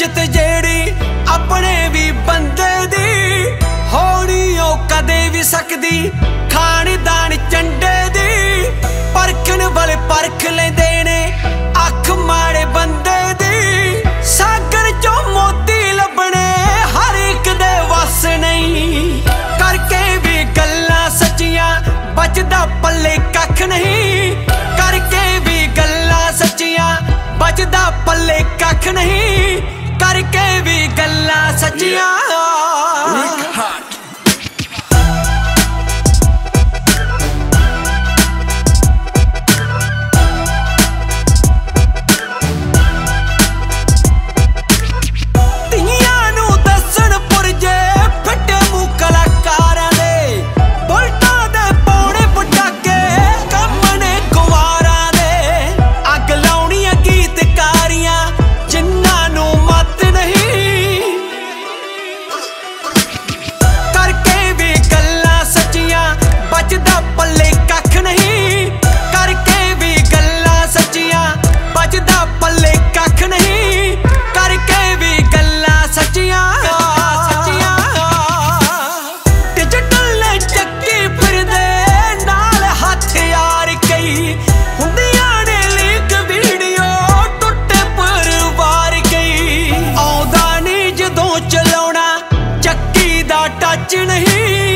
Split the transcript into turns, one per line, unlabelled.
ਇੱਜ਼ਤ ਜਿਹੜੀ ਆਪਣੇ ਵੀ ਬੰਦੇ ਦੀ ਹੋਣੀ ਉਹ ਕਦੇ ਵੀ ਸਕਦੀ ਖਾਨਦਾਨ ਚੰਡੇ ਦੀ। ਪਰਖਣ ਵਾਲੇ ਪਰਖ ਲੈਂਦੇ ਨੇ ਅੱਖ ਮਾੜੇ ਬੰਦੇ ਦੀ। ਸਾਗਰ ਚੋਂ ਮੋਤੀ ਲੱਭਣੇ ਹਰ ਇੱਕ ਦੇ ਵੱਸ ਨਹੀਂ। ਕਰਕੇ ਵੀ ਗੱਲਾਂ ਸੱਚੀਆਂ ਬਚਦਾ ਪੱਲੇ ਕੱਖ ਨਹੀਂ। ਕਰਕੇ ਵੀ ਗੱਲਾਂ ਸੱਚੀਆਂ ਬਚਦਾ ਪੱਲੇ ਕੱਖ ਨਹੀਂ। ਕਰਕੇ ਵੀ ਗੱਲਾਂ ਸੱਚੀਆਂ। टच नहीं